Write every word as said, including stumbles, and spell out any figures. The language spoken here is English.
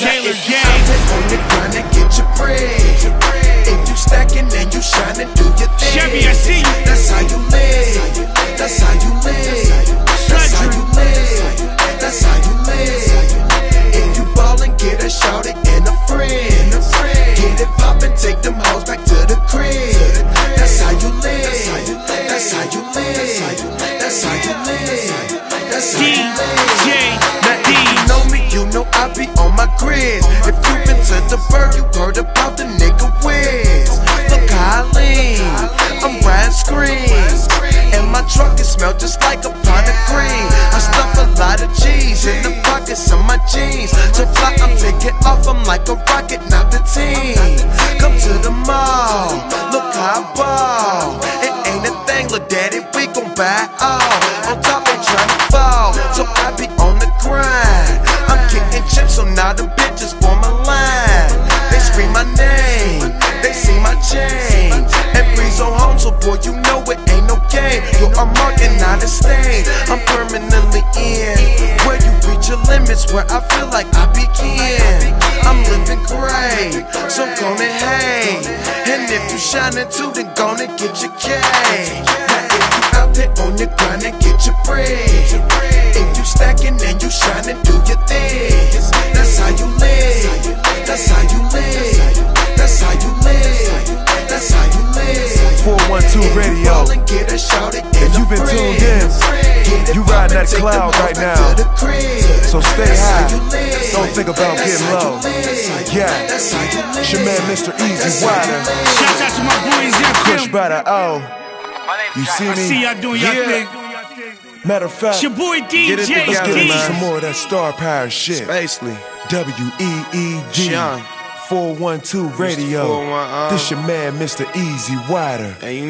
Taylor if you Gang. out there on the grind and get your bread, if you stacking and you shining, do your thing. Chevy, I see you. That's how you live. That's how you live. That's how you live. That's how you live. If you ballin', get a shawty and a friend. Get it poppin', take them hoes back to the crib. That's how you live. That's how you live. That's how you live. That's how you live. D J Now if you know me, you know I be on my grid. If you been to the bird, you heard about the nigga Wiz. Look how I lean, I'm riding screens, and my truck it smell just like a pound of green. I stuff a lot of cheese in the pockets of my jeans. So fly, I'm taking off, I'm like a rocket, not the team. Come to the mall, look how I ball. It ain't a thing, look daddy, we gon' buy all. On top, they tryna fall, so I be on the grind. I'm kicking chips, so now them bitches form a line. They scream my name, they see my chain. And breeze on home, so boy, you know it ain't no game. Yo, I'm marking out a stain, I'm permanently in. Where you reach your limits, where I feel like I begin. I'm living great, so gonna hate. And if you shining too, then gonna get your K. Now if you out there on your grind and get your bread, if you stacking and you shining, do your thing. That's how you live. That's how you live. That's how you live. That's how you live. four one two Radio. If you've been tuned in, you riding that cloud right now. So stay high. Don't think about getting low. Yeah, it's your man Mister Easy Wider. Shout out to my boys in Push film. by the O. You see I see me? y'all doing y'all thing. Matter of fact, It's your boy D J let's get into D. some more of that star power shit. Basically, W E E D Sean. four one two Radio. four one, uh. This your man Mister Easy Wider. and you